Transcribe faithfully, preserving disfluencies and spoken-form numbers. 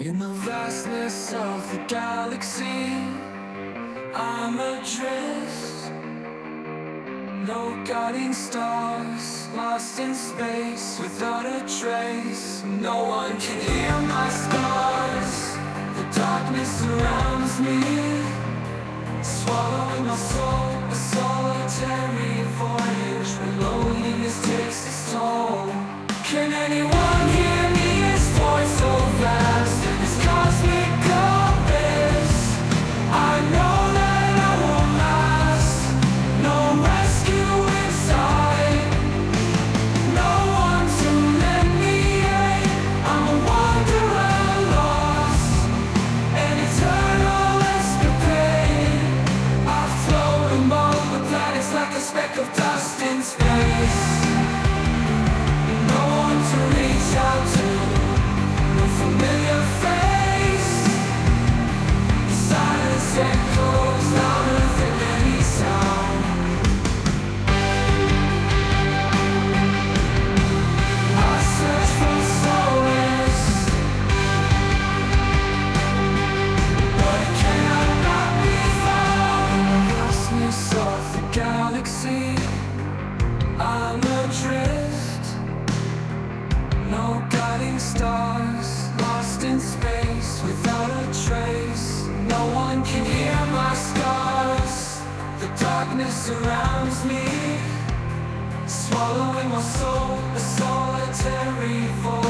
In the vastness of the galaxy, I'm adrift. No guiding stars, lost in space without a trace. No one can hear my scars. The darkness surrounds me, swallowing my soul. A solitary voyage where loneliness takes its toll. Can anyone hear me? His voice so vast, this cosmic compass. I know that I won't last. No rescue inside, no one to lend me aid. I'm a wanderer lost, an eternal escapade. I float among the planets like a speck of dust in space. No one to reach out to, no familiar face. The silence echoes louder than any sound. I search for solace, but it cannot not be found. In the vastness of the galaxy, I'm adrift. No guiding stars, lost in space without a trace. No one can hear my scars. The darkness surrounds me, swallowing my soul. A solitary voice.